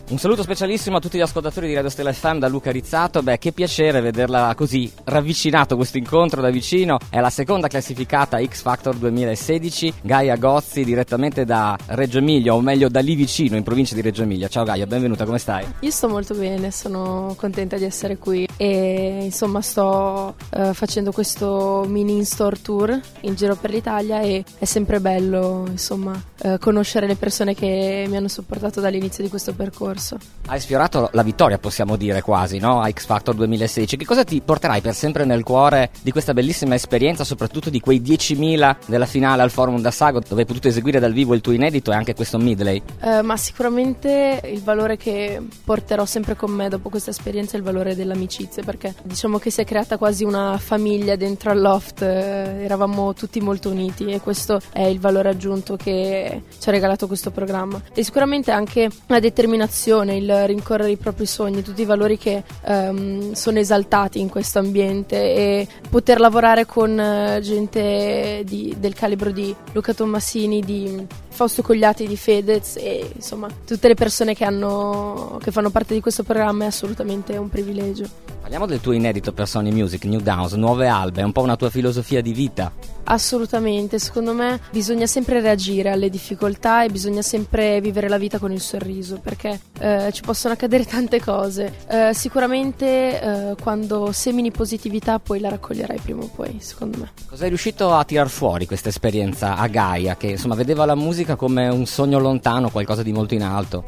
Un saluto specialissimo a tutti gli ascoltatori di Radio Stella FM da Luca Rizzato. Che piacere vederla così ravvicinato, questo incontro da vicino. È la seconda classificata X Factor 2016, Gaia Gozzi, direttamente da Reggio Emilia, o meglio da lì vicino, in provincia di Reggio Emilia. Ciao Gaia, benvenuta, come stai? Io sto molto bene, sono contenta di essere qui e insomma sto facendo questo mini in-store tour in giro per l'Italia e è sempre bello insomma conoscere le persone che mi hanno supportato dall'inizio di questo percorso. Hai sfiorato la vittoria, possiamo dire quasi, no? A X Factor 2016. Che cosa ti porterai per sempre nel cuore di questa bellissima esperienza, soprattutto di quei 10.000 della finale al Forum d'Assago, dove hai potuto eseguire dal vivo il tuo inedito e anche questo medley? Ma sicuramente il valore che porterò sempre con me dopo questa esperienza è il valore dell'amicizia, perché diciamo che si è creata quasi una famiglia dentro al Loft, eravamo tutti molto uniti e questo è il valore aggiunto che ci ha regalato questo programma. E sicuramente anche la determinazione, il rincorrere i propri sogni, tutti i valori che sono esaltati in questo ambiente, e poter lavorare con gente del calibro di Luca Tommasini, di Fausto Cogliati, di Fedez e insomma tutte le persone che fanno parte di questo programma è assolutamente un privilegio. Parliamo del tuo inedito per Sony Music, New Downs, Nuove Albe, è un po' una tua filosofia di vita? Assolutamente, secondo me bisogna sempre reagire alle difficoltà e bisogna sempre vivere la vita con il sorriso, perché ci possono accadere tante cose. Sicuramente quando semini positività poi la raccoglierai prima o poi, secondo me. Cosa hai riuscito a tirar fuori questa esperienza a Gaia, che insomma vedeva la musica come un sogno lontano, qualcosa di molto in alto?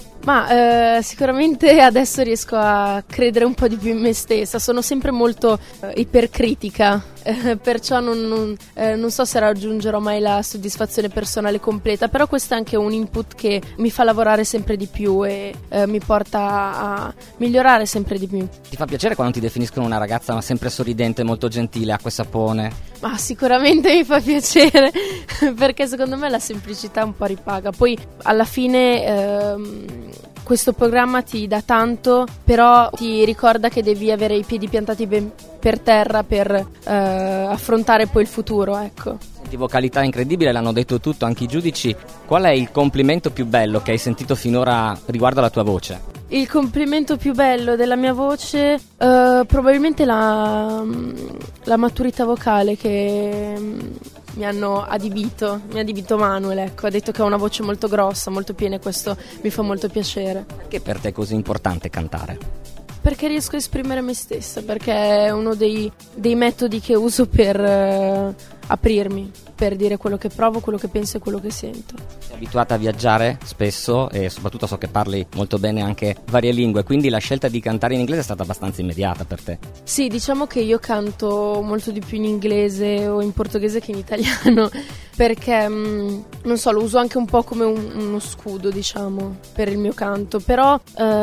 Ma sicuramente adesso riesco a credere un po' di più in me stessa, sono sempre molto ipercritica, perciò non so se raggiungerò mai la soddisfazione personale completa, però questo è anche un input che mi fa lavorare sempre di più e mi porta a migliorare sempre di più. Ti fa piacere quando ti definiscono una ragazza sempre sorridente, molto gentile, acqua e sapone? Ma sicuramente mi fa piacere perché secondo me la semplicità un po' ripaga. Poi alla fine questo programma ti dà tanto, però ti ricorda che devi avere i piedi piantati ben per terra per affrontare poi il futuro, ecco. Di vocalità incredibile, l'hanno detto tutto anche i giudici. Qual è il complimento più bello che hai sentito finora riguardo alla tua voce? Il complimento più bello della mia voce probabilmente la maturità vocale che mi ha adibito Manuel, ecco, ha detto che ho una voce molto grossa, molto piena e questo mi fa molto piacere. Perché per te è così importante cantare? Perché riesco a esprimere me stessa, perché è uno dei metodi che uso per aprirmi, per dire quello che provo, quello che penso e quello che sento. Sei abituata a viaggiare spesso e soprattutto so che parli molto bene anche varie lingue, quindi la scelta di cantare in inglese è stata abbastanza immediata per te. Sì, diciamo che io canto molto di più in inglese o in portoghese che in italiano, perché non so, lo uso anche un po' come uno scudo, diciamo, per il mio canto, però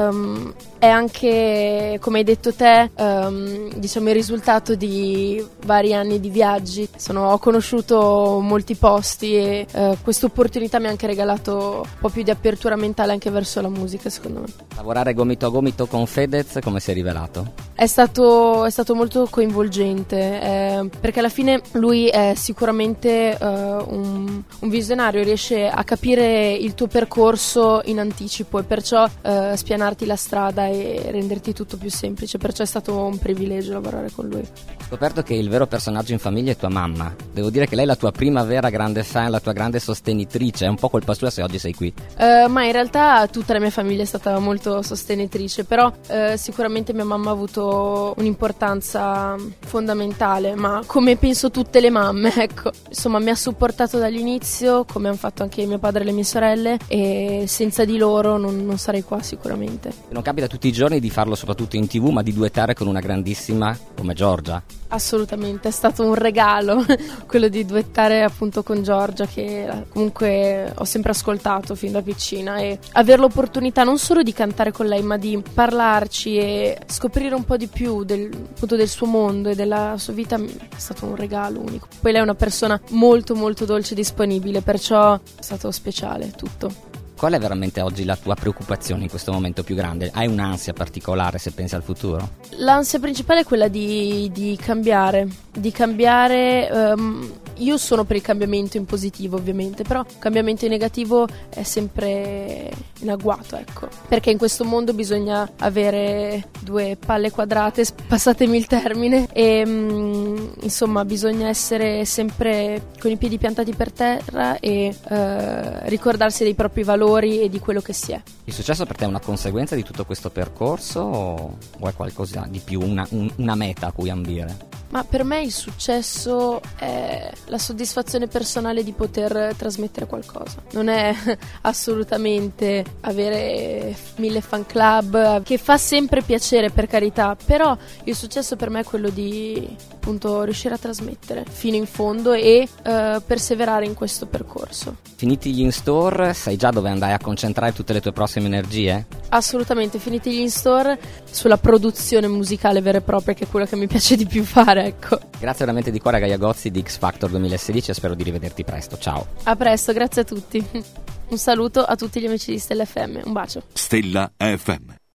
è anche, come hai detto te, diciamo il risultato di vari anni di viaggi. Ho conosciuto molti posti e questa opportunità mi ha anche regalato un po' più di apertura mentale anche verso la musica, secondo me. Lavorare gomito a gomito con Fedez come si è rivelato? È stato molto coinvolgente, perché alla fine lui è sicuramente un visionario, riesce a capire il tuo percorso in anticipo e perciò spianarti la strada e renderti tutto più semplice, perciò è stato un privilegio lavorare con lui. Ho scoperto che il vero personaggio in famiglia è tua mamma. Devo dire che lei è la tua prima vera grande fan, la tua grande sostenitrice, è un po' colpa sua se oggi sei qui. Ma in realtà tutta la mia famiglia è stata molto sostenitrice, però sicuramente mia mamma ha avuto un'importanza fondamentale, ma come penso tutte le mamme, ecco. Insomma, mi ha supportato dall'inizio, come hanno fatto anche mio padre e le mie sorelle, e senza di loro non sarei qua sicuramente. Non capita tutti i giorni di farlo soprattutto in TV, ma di duettare con una grandissima come Giorgia? Assolutamente, è stato un regalo quello di duettare appunto con Giorgia, che comunque ho sempre ascoltato fin da piccina, e avere l'opportunità non solo di cantare con lei ma di parlarci e scoprire un po' di più del suo mondo e della sua vita è stato un regalo unico. Poi lei è una persona molto molto dolce e disponibile, perciò è stato speciale tutto. Qual è veramente oggi la tua preoccupazione in questo momento più grande? Hai un'ansia particolare se pensi al futuro? L'ansia principale è quella di cambiare io sono per il cambiamento in positivo ovviamente, però il cambiamento in negativo è sempre in agguato, ecco, perché in questo mondo bisogna avere due palle quadrate, passatemi il termine, e insomma bisogna essere sempre con i piedi piantati per terra e ricordarsi dei propri valori e di quello che si è. Il successo per te è una conseguenza di tutto questo percorso o è qualcosa di più, una meta a cui ambire? Ma per me il successo è la soddisfazione personale di poter trasmettere qualcosa. Non è assolutamente avere 1000 fan club, che fa sempre piacere, per carità, però il successo per me è quello di appunto riuscire a trasmettere fino in fondo e perseverare in questo percorso. Finiti gli in-store, sai già dove andrai a concentrare tutte le tue prossime energie? Assolutamente, finiti gli in-store, sulla produzione musicale vera e propria, che è quello che mi piace di più fare, ecco. Grazie veramente di cuore a Gaia Gozzi di X Factor 2016 e spero di rivederti presto. Ciao. A presto, grazie a tutti. Un saluto a tutti gli amici di Stella FM, un bacio. Stella FM.